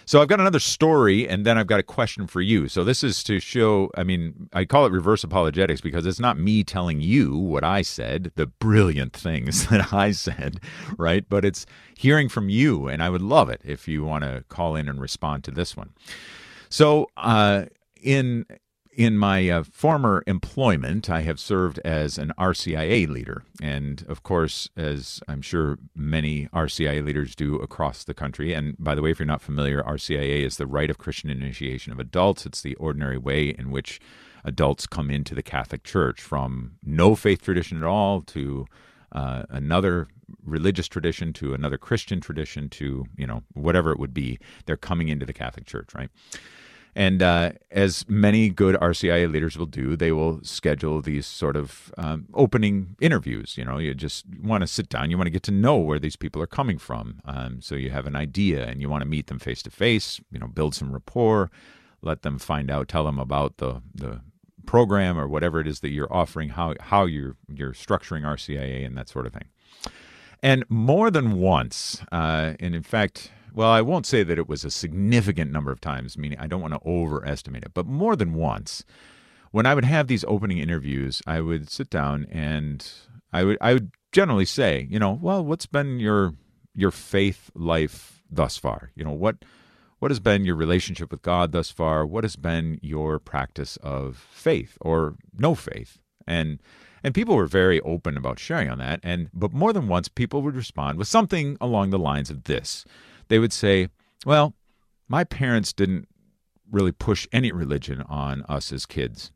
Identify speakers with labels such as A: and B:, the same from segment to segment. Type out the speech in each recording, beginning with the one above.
A: So I've got another story, and then I've got a question for you. So this is to show, I mean, I call it reverse apologetics because it's not me telling you what I said, the brilliant things that I said, right? But it's hearing from you, and I would love it if you want to call in and respond to this one. So in my former employment, I have served as an RCIA leader. And of course, as I'm sure many RCIA leaders do across the country, and by the way, if you're not familiar, RCIA is the Rite of Christian Initiation of Adults. It's the ordinary way in which adults come into the Catholic Church from no faith tradition at all to another religious tradition to another Christian tradition to, whatever it would be. They're coming into the Catholic Church, right? And as many good RCIA leaders will do, they will schedule these sort of opening interviews. You just want to sit down. You want to get to know where these people are coming from. So you have an idea and you want to meet them face to face, build some rapport, let them find out, tell them about the program or whatever it is that you're offering, how you're structuring RCIA and that sort of thing. And more than once, and in fact, well, I won't say that it was a significant number of times, meaning I don't want to overestimate it, but more than once, when I would have these opening interviews, I would sit down and I would generally say, well, what's been your faith life thus far? What has been your relationship with God thus far? What has been your practice of faith or no faith? And people were very open about sharing on that. But more than once, people would respond with something along the lines of this. They would say, well, my parents didn't really push any religion on us as kids.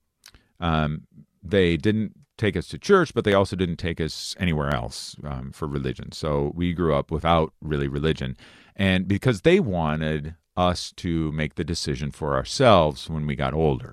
A: They didn't take us to church, but they also didn't take us anywhere else for religion. So we grew up without really religion. And because they wanted us to make the decision for ourselves when we got older.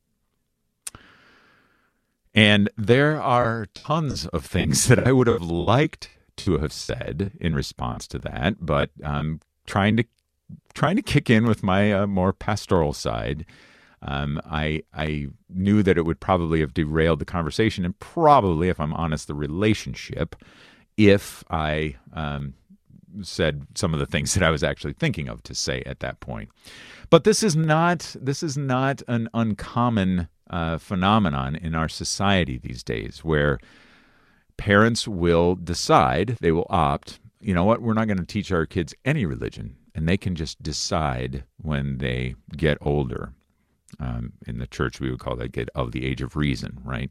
A: And there are tons of things that I would have liked to have said in response to that, but I'm trying to kick in with my more pastoral side. I knew that it would probably have derailed the conversation and probably, if I'm honest, the relationship, if I said some of the things that I was actually thinking of to say at that point. But this is not an uncommon phenomenon in our society these days, where parents will decide, they will opt, you know what, we're not going to teach our kids any religion, and they can just decide when they get older. In the church, we would call that get of the age of reason, right?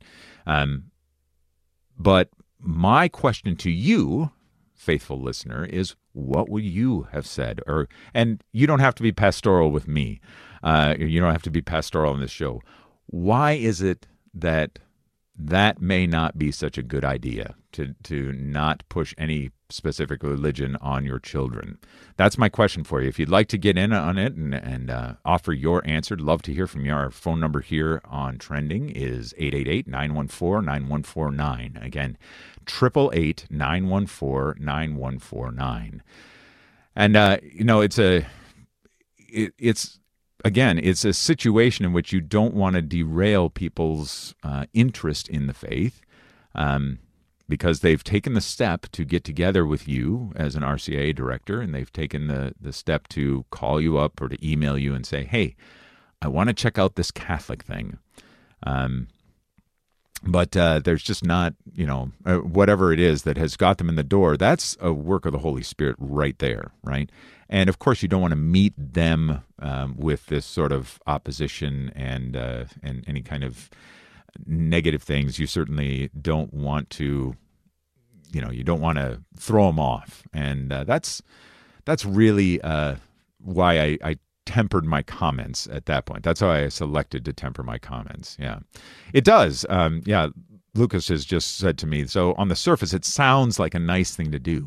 A: But my question to you, faithful listener, is what would you have said? And you don't have to be pastoral with me. You don't have to be pastoral in this show. Why is it that may not be such a good idea to not push any specific religion on your children? That's my question for you. If you'd like to get in on it and offer your answer, I'd love to hear from you. Our phone number here on Trending is 888-914-9149. Again, 888-914-9149. And, it's a situation in which you don't want to derail people's interest in the faith because they've taken the step to get together with you as an RCIA director, and they've taken the step to call you up or to email you and say, hey, I want to check out this Catholic thing. But there's just not, whatever it is that has got them in the door. That's a work of the Holy Spirit right there, right? And of course, you don't want to meet them with this sort of opposition and any kind of negative things. You certainly don't want to, you don't want to throw them off. And that's really why I tempered my comments at that point. That's how I selected to temper my comments. Yeah, it does. Lucas has just said to me, so on the surface, it sounds like a nice thing to do.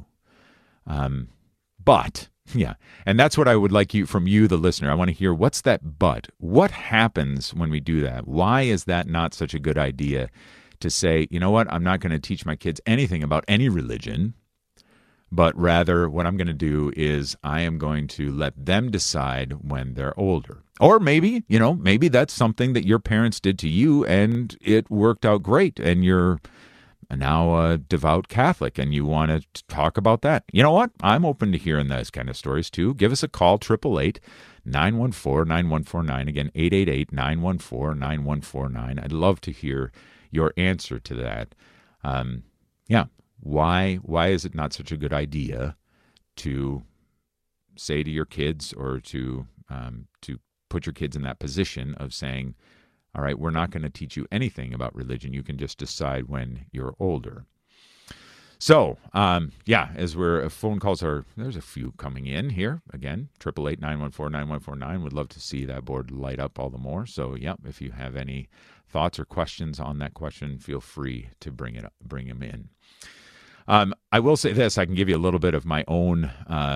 A: But yeah, and that's what I would like from you, the listener. I want to hear, what's that but? What happens when we do that? Why is that not such a good idea to say, you know what, I'm not going to teach my kids anything about any religion, but rather what I'm going to do is I am going to let them decide when they're older. Or maybe, maybe that's something that your parents did to you and it worked out great and you're now a devout Catholic, and you want to talk about that. You know what? I'm open to hearing those kind of stories too. Give us a call, 888-914-9149. Again, 888-914-9149. I'd love to hear your answer to that. Yeah, why is it not such a good idea to say to your kids, or to put your kids in that position of saying, all right, we're not going to teach you anything about religion. You can just decide when you're older. So, as phone calls there's a few coming in here. Again, 888-914-9149. Would love to see that board light up all the more. So, if you have any thoughts or questions on that question, feel free to bring them in. I will say this: I can give you a little bit of my own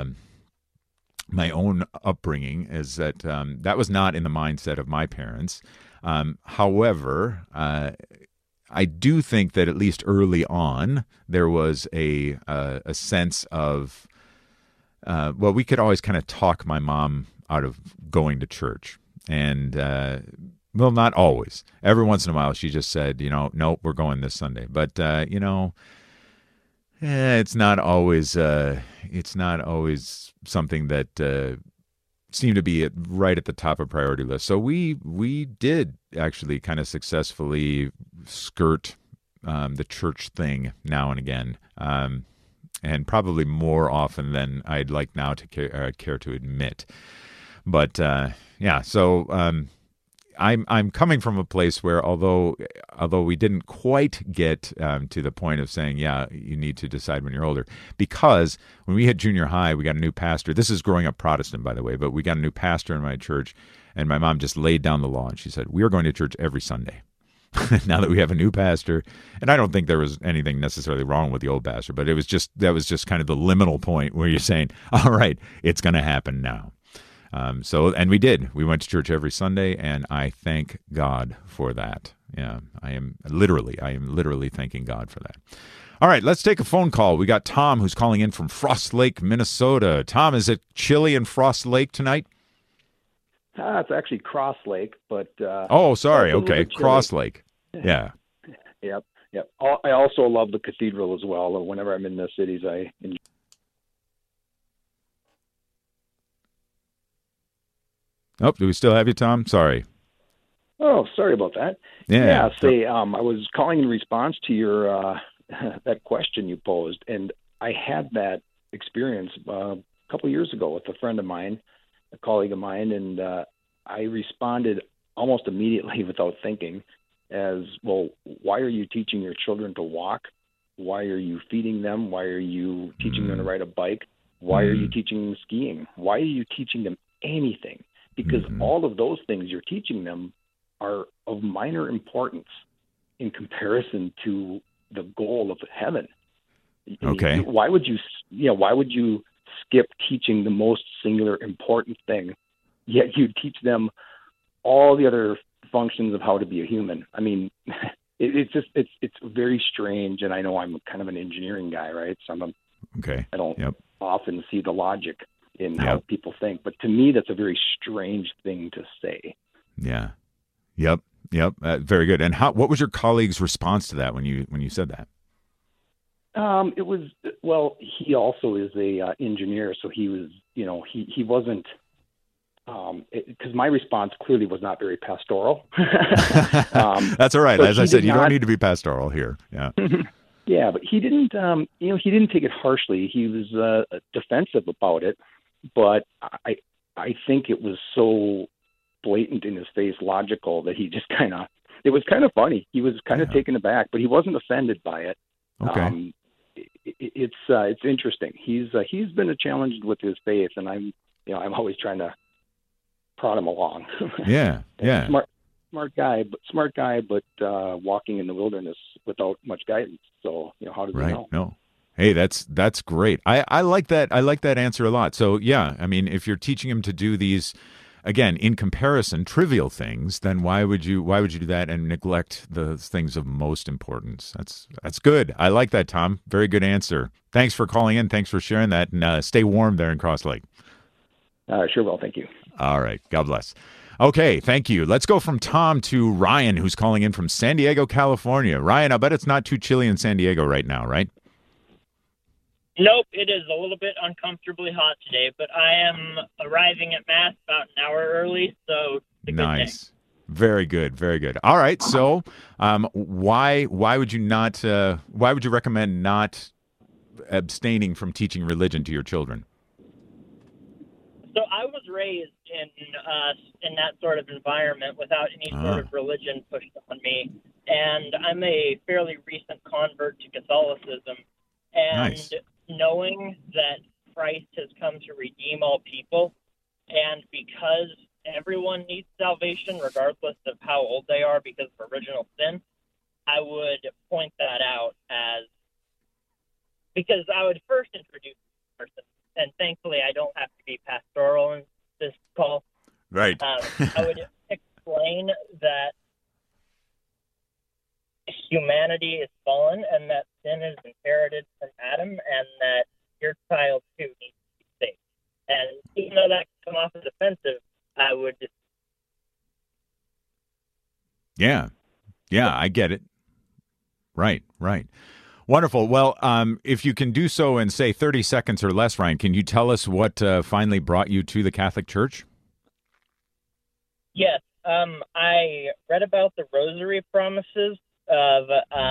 A: upbringing. Is that that was not in the mindset of my parents. However, I do think that at least early on there was a sense of we could always kind of talk my mom out of going to church, and not always. Every once in a while, she just said, nope, we're going this Sunday. But it's not always something that seemed to be right at the top of priority list. So we did actually kind of successfully skirt the church thing now and again, and probably more often than I'd like now to care to admit. But so I'm coming from a place where although we didn't quite get to the point of saying, you need to decide when you're older, because when we hit junior high, we got a new pastor. This is growing up Protestant, by the way, but we got a new pastor in my church, and my mom just laid down the law, and she said, we are going to church every Sunday. Now that we have a new pastor, and I don't think there was anything necessarily wrong with the old pastor, but that was just kind of the liminal point where you're saying, all right, it's going to happen now. And we did. We went to church every Sunday, and I thank God for that. Yeah, I am literally thanking God for that. All right, let's take a phone call. We got Tom, who's calling in from Frost Lake, Minnesota. Tom, is it chilly in Frost Lake tonight?
B: It's actually Cross Lake, but
A: sorry. Okay, Cross Lake. Yeah.
B: Yep. I also love the cathedral as well. Whenever I'm in the cities, I enjoy.
A: Oh, do we still have you, Tom? Sorry.
B: Oh, sorry about that.
A: Yeah.
B: I was calling in response to your that question you posed, and I had that experience a couple of years ago with a friend of mine, a colleague of mine, and I responded almost immediately without thinking as, well, why are you teaching your children to walk? Why are you feeding them? Why are you teaching them to ride a bike? Why are you teaching them skiing? Why are you teaching them anything? Because all of those things you're teaching them are of minor importance in comparison to the goal of heaven.
A: Okay.
B: Why would you skip teaching the most singular important thing, yet you teach them all the other functions of how to be a human? I mean, it's very strange, and I know I'm kind of an engineering guy, right? So I don't often see the logic in how people think, but to me, that's a very strange thing to say.
A: Yeah. Yep. Very good. And what was your colleague's response to that when you said that?
B: It was, he also is a engineer, so he was, he wasn't, because my response clearly was not very pastoral.
A: That's all right. As I said, you don't need to be pastoral here. Yeah.
B: Yeah, but he didn't, he didn't take it harshly. He was defensive about it, but I think it was so blatant in his face, logical, that he just it was kind of funny. He was kind of taken aback, but he wasn't offended by it.
A: Okay.
B: It's interesting. He's been challenged with his faith, and I'm always trying to prod him along.
A: Yeah.
B: Smart guy, but walking in the wilderness without much guidance. So, how does he know?
A: No. Hey, that's great. I like that. I like that answer a lot. So yeah, I mean, if you're teaching him to do these, again, in comparison, trivial things, then why would you do that and neglect the things of most importance? That's good. I like that, Tom. Very good answer. Thanks for calling in. Thanks for sharing that, and stay warm there in Cross Lake.
B: Sure will. Thank you.
A: All right. God bless. Okay, thank you. Let's go from Tom to Ryan, who's calling in from San Diego, California. Ryan, I bet it's not too chilly in San Diego right now, right?
C: Nope, it is a little bit uncomfortably hot today, but I am arriving at Mass about an hour early, so it's a good
A: Nice.
C: day.
A: Very good. Very good. All right. So, why would you recommend not abstaining from teaching religion to your children?
C: So I was raised in that sort of environment without any sort of religion pushed on me, and I'm a fairly recent convert to Catholicism. And
A: Nice.
C: knowing that Christ has come to redeem all people, and because everyone needs salvation regardless of how old they are because of original sin, I would point that out because I would first introduce the person. And thankfully, I don't have to be pastoral in this call.
A: Right.
C: I would explain that humanity is fallen and that sin is inherited from Adam and that your child, too, needs to be saved. And even though that can come off as offensive, I would just...
A: Yeah, I get it. Right. Wonderful. Well, if you can do so in, say, 30 seconds or less, Ryan, can you tell us what finally brought you to the Catholic Church?
C: Yes. I read about the rosary promises of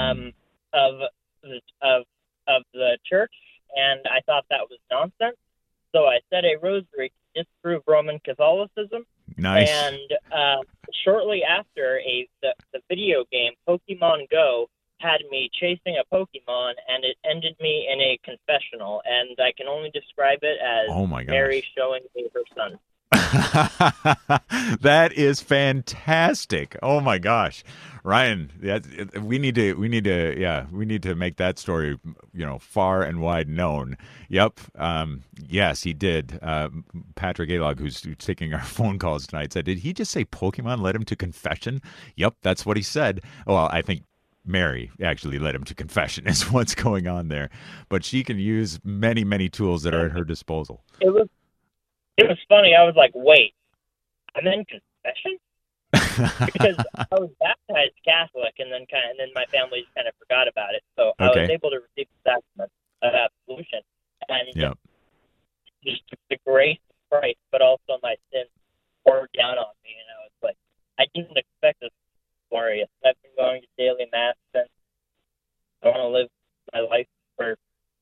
C: the church, and I thought that was nonsense. So I said a rosary to disprove Roman Catholicism.
A: Nice.
C: And shortly after, the video game Pokemon Go had me chasing a Pokemon, and it ended me in a confessional. And I can only describe it as Mary showing me her son.
A: That is fantastic. Oh my gosh, Ryan, we need to make that story, far and wide known. Yep. Yes, he did. Patrick Alog, who's taking our phone calls tonight, said, did he just say Pokemon led him to confession? Yep, that's what he said. Well, I think Mary actually led him to confession is what's going on there. But she can use many, many tools that are at her disposal.
C: It was funny. I was like, wait, I'm in confession? Because I was baptized Catholic, and then my family just kind of forgot about it. So I was able to receive the sacrament of absolution. And just the grace of Christ, but also my sins poured down on me. And I was like, I didn't expect this glorious. I've been going to daily Mass since. I want to live my life for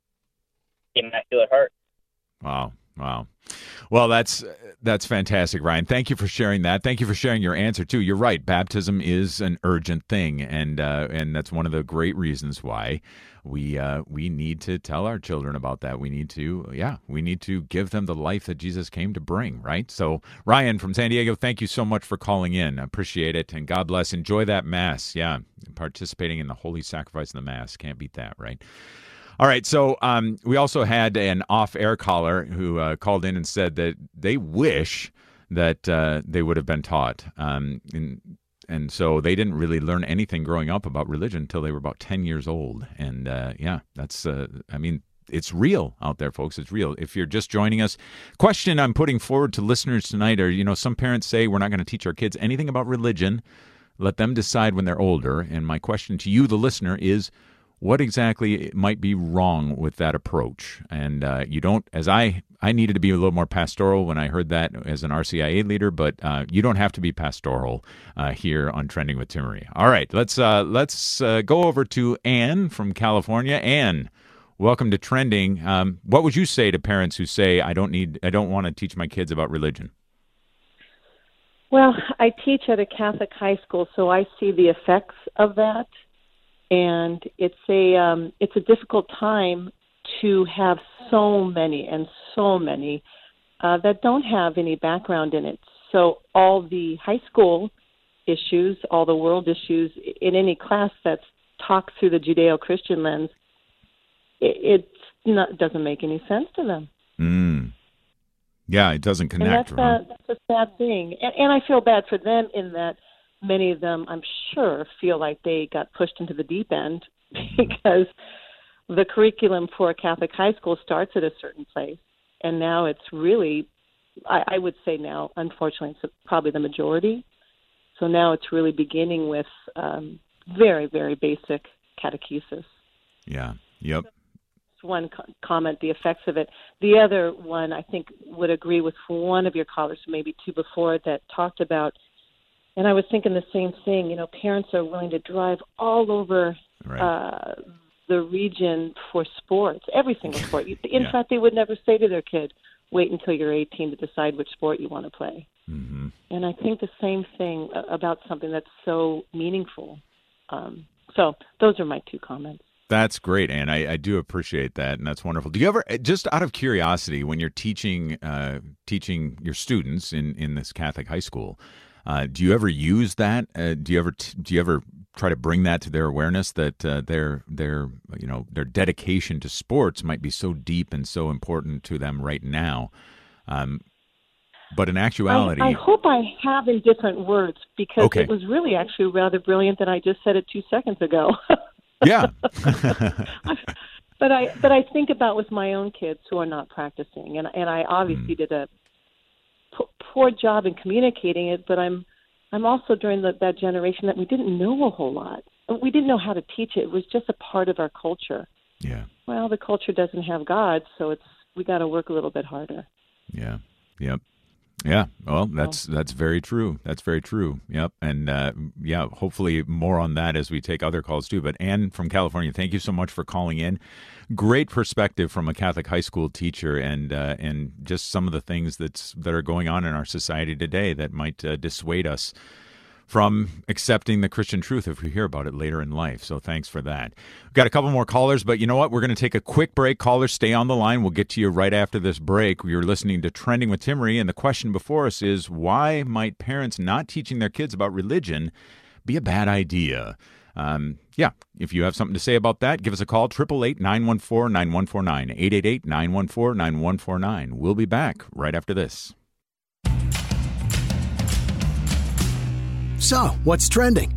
C: the Immaculate Heart.
A: Wow. Well, that's fantastic, Ryan. Thank you for sharing that. Thank you for sharing your answer too. You're right. Baptism is an urgent thing, and that's one of the great reasons why we need to tell our children about that. We need to give them the life that Jesus came to bring. Right. So, Ryan from San Diego, thank you so much for calling in. I appreciate it, and God bless. Enjoy that Mass. Yeah, participating in the holy sacrifice of the Mass. Can't beat that, right? All right, so we also had an off-air caller who called in and said that they wish that they would have been taught. And so they didn't really learn anything growing up about religion until they were about 10 years old. And that's, it's real out there, folks. It's real. If you're just joining us, question I'm putting forward to listeners tonight are, some parents say we're not going to teach our kids anything about religion. Let them decide when they're older. And my question to you, the listener, is, what exactly might be wrong with that approach? And you don't, as I needed to be a little more pastoral when I heard that as an RCIA leader, but you don't have to be pastoral here on Trending with Timmerie. All right, let's go over to Anne from California. Anne, welcome to Trending. What would you say to parents who say, I don't want to teach my kids about religion?
D: Well, I teach at a Catholic high school, so I see the effects of that. And it's a difficult time to have so many that don't have any background in it. So all the high school issues, all the world issues in any class that's talked through the Judeo-Christian lens, it doesn't make any sense to them.
A: Yeah, it doesn't connect.
D: And that's a sad thing. And I feel bad for them in that many of them, I'm sure, feel like they got pushed into the deep end because the curriculum for a Catholic high school starts at a certain place, and now it's really, I would say now, unfortunately, it's probably the majority. So now it's really beginning with very, very basic catechesis.
A: Yeah. Yep.
D: One comment, the effects of it. The other one, I think, would agree with one of your callers, maybe two before, that talked about, and I was thinking the same thing, parents are willing to drive all over the region for sports, every single sport. In fact, they would never say to their kid, wait until you're 18 to decide which sport you want to play. Mm-hmm. And I think the same thing about something that's so meaningful. So those are my two comments.
A: That's great, Ann. I do appreciate that, and that's wonderful. Do you ever, just out of curiosity, when you're teaching your students in this Catholic high school, do you ever use that? Do you ever try to bring that to their awareness that their dedication to sports might be so deep and so important to them right now? But in actuality,
D: I hope I have in different words, because it was really actually rather brilliant that I just said it 2 seconds ago.
A: Yeah.
D: But I think about with my own kids who are not practicing, and I obviously did a poor job in communicating it, but I'm also during that generation that we didn't know a whole lot. We didn't know how to teach it. It was just a part of our culture.
A: Yeah.
D: Well, the culture doesn't have God, so we got to work a little bit harder.
A: Yeah. Yep. Yeah, well, that's very true. That's very true. Yep, and hopefully more on that as we take other calls too. But Ann from California, thank you so much for calling in. Great perspective from a Catholic high school teacher, and just some of the things that are going on in our society today that might dissuade us from accepting the Christian truth if we hear about it later in life. So thanks for that. We've got a couple more callers, but you know what? We're going to take a quick break. Callers, stay on the line. We'll get to you right after this break. You're listening to Trending with Timmerie, and the question before us is, why might parents not teaching their kids about religion be a bad idea? If you have something to say about that, give us a call, 888-914-9149, 888-914-9149. We'll be back right after this.
E: So, what's trending?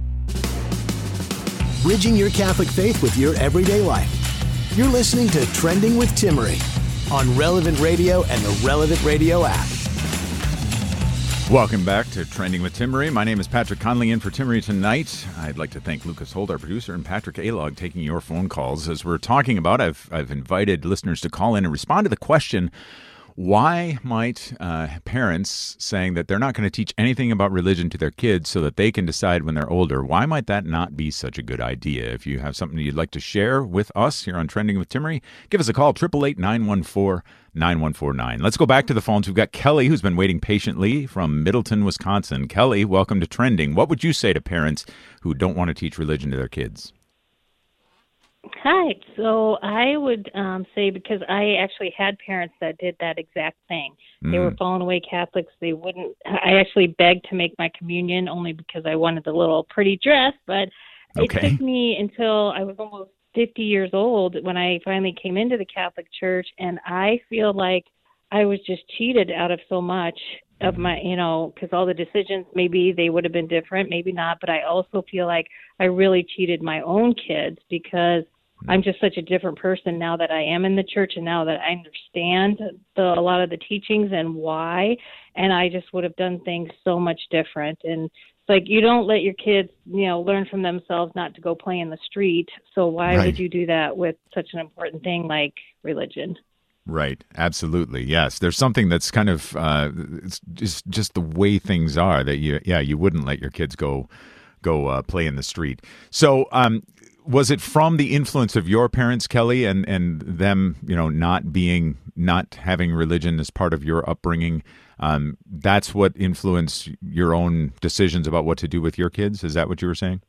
E: Bridging your Catholic faith with your everyday life. You're listening to Trending with Timmerie on Relevant Radio and the Relevant Radio app.
A: Welcome back to Trending with Timmerie. My name is Patrick Conley in for Timmerie tonight. I'd like to thank Lucas Holt, our producer, and Patrick Alog taking your phone calls. As we're talking about, I've invited listeners to call in and respond to the question, why might parents saying that they're not going to teach anything about religion to their kids so that they can decide when they're older, why might that not be such a good idea? If you have something you'd like to share with us here on Trending with Timmerie, give us a call, 888-914-9149. Let's go back to the phones. We've got Kelly, who's been waiting patiently from Middleton, Wisconsin. Kelly, welcome to Trending. What would you say to parents who don't want to teach religion to their kids?
F: Hi. So I would say, because I actually had parents that did that exact thing. They were fallen away Catholics. They wouldn't. I actually begged to make my communion only because I wanted the little pretty dress. But it took me until I was almost 50 years old when I finally came into the Catholic Church, and I feel like I was just cheated out of so much of my, because all the decisions, maybe they would have been different, maybe not, but I also feel like I really cheated my own kids because I'm just such a different person now that I am in the church and now that I understand a lot of the teachings and why, and I just would have done things so much different. And it's like, you don't let your kids, learn from themselves not to go play in the street, so why would you do that with such an important thing like religion?
A: Right. Absolutely. Yes. There's something that's kind of it's just the way things are that you wouldn't let your kids go play in the street. So was it from the influence of your parents, Kelly, and them, not having religion as part of your upbringing? That's what influenced your own decisions about what to do with your kids? Is that what you were saying?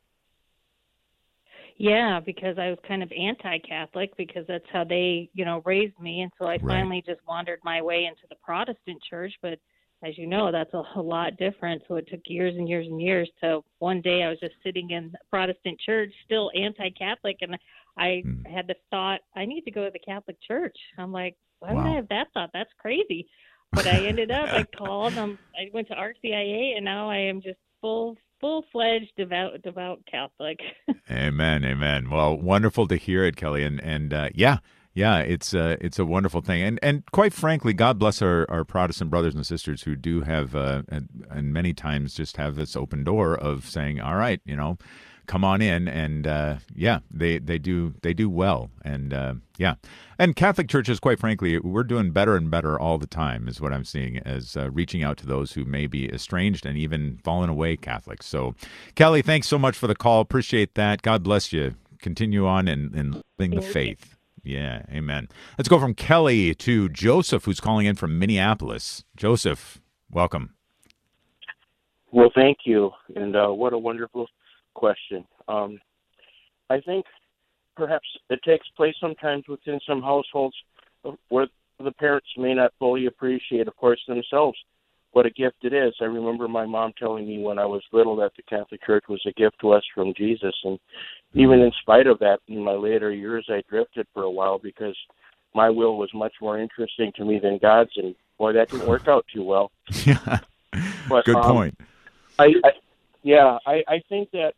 F: Yeah, because I was kind of anti-Catholic because that's how they, raised me. And so I finally just wandered my way into the Protestant church. But as you know, that's a lot different. So it took years and years and years to one day I was just sitting in the Protestant church, still anti-Catholic. And I had the thought, I need to go to the Catholic church. I'm like, why would I have that thought? That's crazy. But I ended up, I called, I went to RCIA, and now I am just full-fledged devout Catholic.
A: Amen. Well, wonderful to hear it, Kelly. And Yeah, it's a wonderful thing, and quite frankly, God bless our Protestant brothers and sisters who do have and many times just have this open door of saying, all right, come on in, and they do well, and and Catholic churches, quite frankly, we're doing better and better all the time, is what I'm seeing, as reaching out to those who may be estranged and even fallen away Catholics. So, Kelly, thanks so much for the call. Appreciate that. God bless you. Continue on in living the faith. Yeah, amen. Let's go from Kelly to Joseph, who's calling in from Minneapolis. Joseph, welcome.
G: Well, thank you, and what a wonderful question. I think perhaps it takes place sometimes within some households where the parents may not fully appreciate, of course, themselves, what a gift it is. I remember my mom telling me when I was little that the Catholic Church was a gift to us from Jesus, and even in spite of that, in my later years, I drifted for a while because my will was much more interesting to me than God's, and boy, that didn't work out too well.
A: Yeah,
G: but,
A: good point.
G: I think that,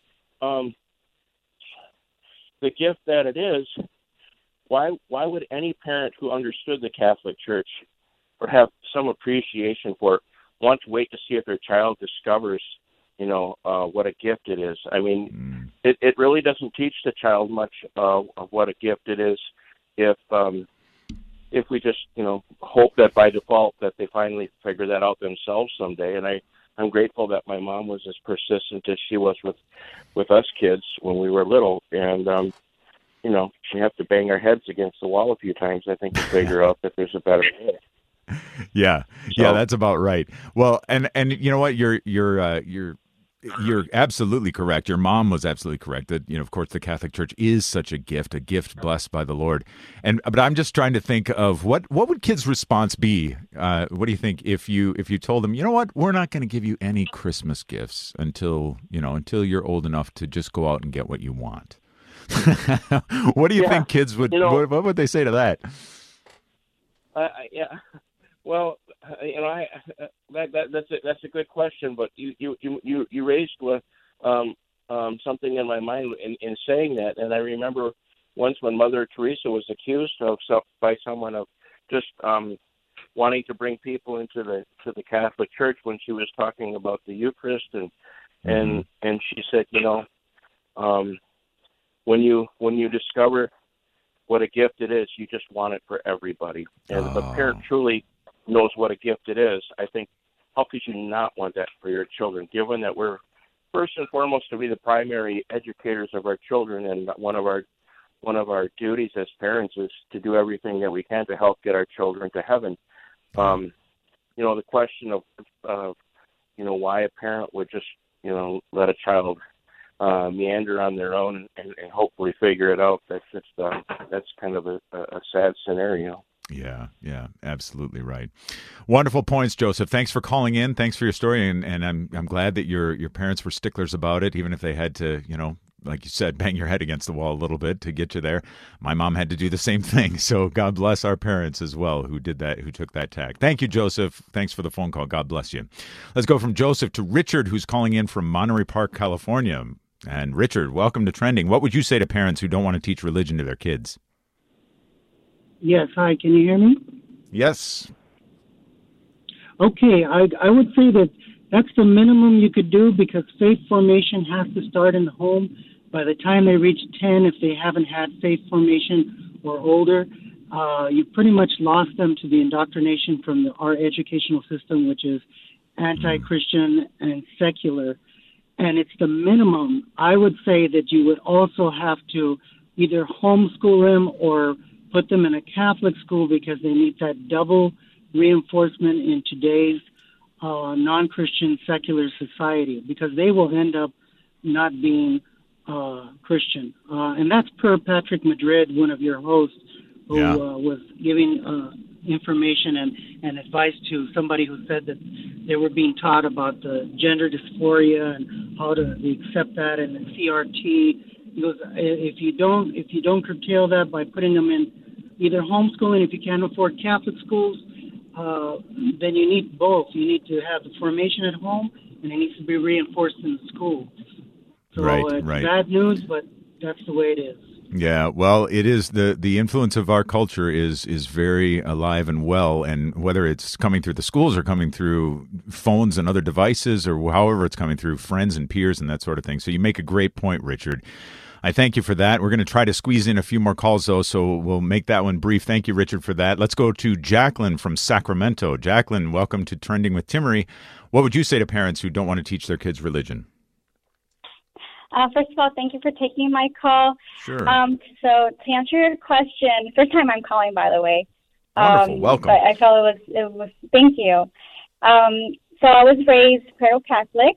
G: the gift that it is, why would any parent who understood the Catholic Church or have some appreciation for it want to wait to see if their child discovers, what a gift it is? I mean, it really doesn't teach the child much of what a gift it is if we just, hope that by default that they finally figure that out themselves someday. And I'm grateful that my mom was as persistent as she was with us kids when we were little. And, we have to bang our heads against the wall a few times, I think, to figure out that there's a better way.
A: Yeah, that's about right. Well, and you know what, you're absolutely correct. Your mom was absolutely correct that, of course, the Catholic Church is such a gift blessed by the Lord. But I'm just trying to think of what would kids' response be? What do you think if you told them, you know what, we're not going to give you any Christmas gifts until you're old enough to just go out and get what you want? What do you think kids would? What would they say to that?
G: Well, that's a good question, but you raised something in my mind in saying that, and I remember once when Mother Teresa was accused by someone of just wanting to bring people into the Catholic Church when she was talking about the Eucharist, and she said, when you discover what a gift it is, you just want it for everybody. And if a parent truly knows what a gift it is, I think, how could you not want that for your children, given that we're first and foremost to be the primary educators of our children, and one of our duties as parents is to do everything that we can to help get our children to heaven. The question of why a parent would just let a child meander on their own and hopefully figure it out, that's kind of a sad scenario.
A: Yeah, absolutely right. Wonderful points, Joseph. Thanks for calling in. Thanks for your story, and I'm glad that your parents were sticklers about it, even if they had to, like you said, bang your head against the wall a little bit to get you there. My mom had to do the same thing. So God bless our parents as well who did that, who took that tack. Thank you, Joseph. Thanks for the phone call. God bless you. Let's go from Joseph to Richard, who's calling in from Monterey Park, California. And Richard, welcome to Trending. What would you say to parents who don't want to teach religion to their kids?
H: Yes, hi, can you hear me?
A: Yes.
H: Okay, I would say that's the minimum you could do, because faith formation has to start in the home. By the time they reach 10, if they haven't had faith formation or older, you pretty much lost them to the indoctrination from our educational system, which is anti-Christian and secular. And it's the minimum. I would say that you would also have to either homeschool them or put them in a Catholic school, because they need that double reinforcement in today's non-Christian secular society, because they will end up not being Christian. And that's per Patrick Madrid, one of your hosts, who was giving information and advice to somebody who said that they were being taught about the gender dysphoria and how to accept that, and the CRT. He goes, if you don't curtail that by putting them in either homeschooling, if you can't afford Catholic schools, then you need both. You need to have the formation at home, and it needs to be reinforced in the school. So it's bad news, but that's the way it is.
A: Yeah, well, it is the influence of our culture is very alive and well, and whether it's coming through the schools or coming through phones and other devices, or however it's coming through friends and peers and that sort of thing. So you make a great point, Richard. I thank you for that. We're going to try to squeeze in a few more calls, though, so we'll make that one brief. Thank you, Richard, for that. Let's go to Jacqueline from Sacramento. Jacqueline, welcome to Trending with Timmery. What would you say to parents who don't want to teach their kids religion?
I: First of all, thank you for taking my call.
A: Sure.
I: So to answer your question, first time I'm calling, by the way.
A: Wonderful. Welcome.
I: But I felt it was. Thank you. So I was raised Catholic,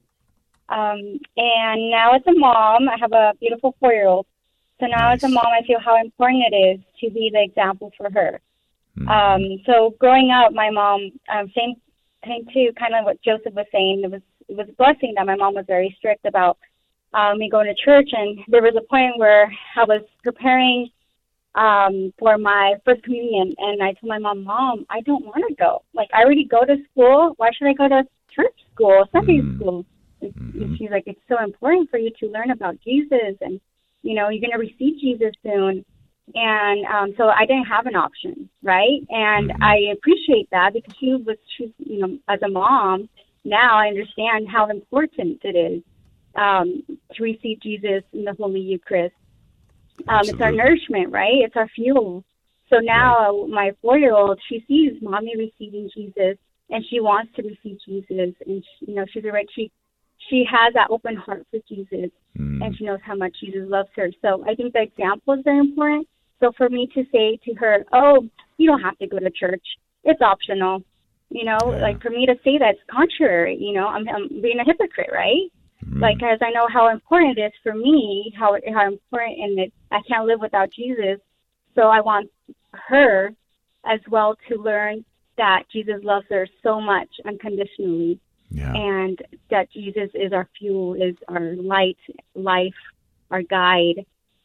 I: and now as a mom, I have a beautiful 4-year-old. So now
A: Nice.
I: as a mom, I feel how important it is to be the example for her.
A: Mm-hmm.
I: So growing up, my mom, same to kind of what Joseph was saying. It was a blessing that my mom was very strict about me going to church, and there was a point where I was preparing for my first communion, and I told my mom, I don't want to go. Like, I already go to school. Why should I go to church school, Sunday school? And she's like, it's so important for you to learn about Jesus, and, you know, you're going to receive Jesus soon. And so I didn't have an option, right? And I appreciate that because she's, you know, as a mom, now I understand how important it is to receive Jesus in the Holy Eucharist. It's our nourishment, right? It's our fuel. So now my 4-year-old, she sees mommy receiving Jesus, and she wants to receive Jesus, and you know, she has that open heart for Jesus, and she knows how much Jesus loves her. So I think the example is very important. So for me to say to her, oh, you don't have to go to church, it's optional, you know, like for me to say that's contrary, you know, I'm being a hypocrite, right? Like, because I know how important it is for me, how important, and that I can't live without Jesus. So I want her as well to learn that Jesus loves her so much unconditionally, and that Jesus is our fuel, is our light, life, our guide.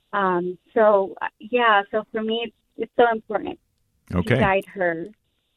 I: So for me, it's so important to guide her.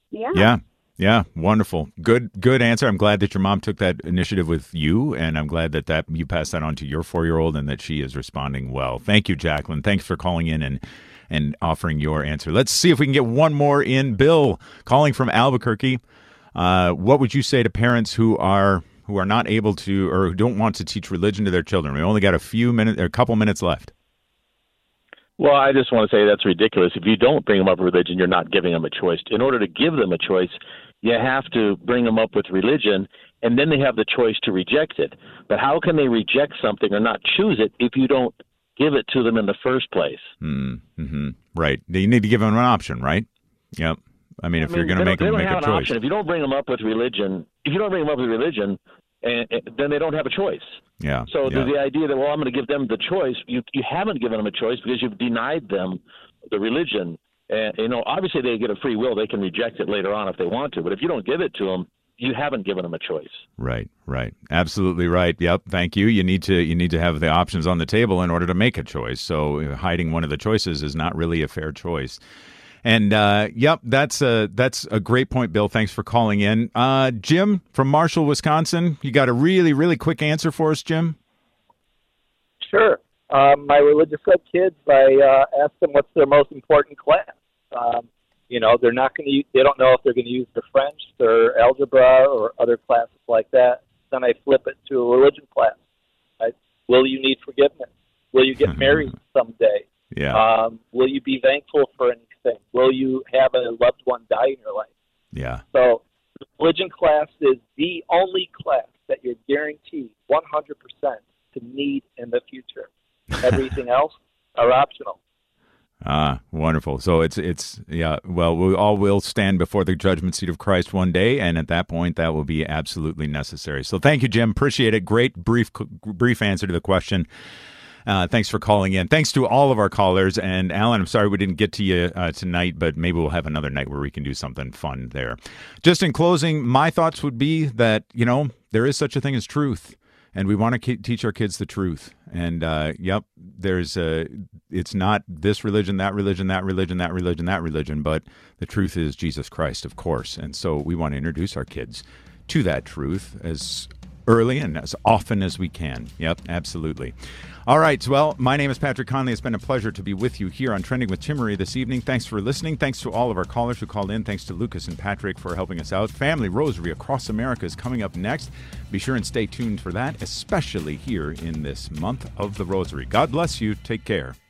I: Yeah, wonderful. Good answer. I'm glad that your mom took that initiative with you, and I'm glad that you passed that on to your 4-year-old and that she is responding well. Thank you, Jacqueline. Thanks for calling in and offering your answer. Let's see if we can get one more in. Bill, calling from Albuquerque. What would you say to parents who are not able to or who don't want to teach religion to their children? We only got a couple minutes left.
J: Well, I just want to say that's ridiculous. If you don't bring them up with religion, you're not giving them a choice. In order to give them a choice, you have to bring them up with religion, and then they have the choice to reject it. But how can they reject something or not choose it if you don't give it to them in the first place? Right. You need to give them an option, right? Yep. I mean, if you're going to make them make a choice. Option. If you don't bring them up with religion, then they don't have a choice. Yeah. So the idea that, I'm going to give them the choice, you haven't given them a choice because you've denied them the religion. And, you know, obviously they get a free will. They can reject it later on if they want to. But if you don't give it to them, you haven't given them a choice. Right. Absolutely right. Yep. Thank you. You need to have the options on the table in order to make a choice. So hiding one of the choices is not really a fair choice. And that's a great point, Bill. Thanks for calling in. Jim from Marshall, Wisconsin. You got a really, really quick answer for us, Jim?
K: Sure. My religious ed kids, I ask them what's their most important class. You know, they're not going to. They don't know if they're going to use the French, their algebra, or other classes like that. Then I flip it to a religion class. Will you need forgiveness? Will you get married someday? Yeah. Will you be thankful for anything? Will you have a loved one die in your life? Yeah. So the religion class is the only class that you're guaranteed 100% to need in the future. Everything else are optional.
A: Wonderful. So well, we all will stand before the judgment seat of Christ one day, and at that point, that will be absolutely necessary. So thank you, Jim. Appreciate it. Great brief answer to the question. Thanks for calling in. Thanks to all of our callers. And Alan, I'm sorry we didn't get to you tonight, but maybe we'll have another night where we can do something fun there. Just in closing, my thoughts would be that, you know, there is such a thing as truth. And we want to teach our kids the truth. And, it's not this religion, that religion, that religion, that religion, that religion, but the truth is Jesus Christ, of course. And so we want to introduce our kids to that truth as early and as often as we can. Yep, absolutely. All right. Well, my name is Patrick Conley. It's been a pleasure to be with you here on Trending with Timmerie this evening. Thanks for listening. Thanks to all of our callers who called in. Thanks to Lucas and Patrick for helping us out. Family Rosary Across America is coming up next. Be sure and stay tuned for that, especially here in this month of the Rosary. God bless you. Take care.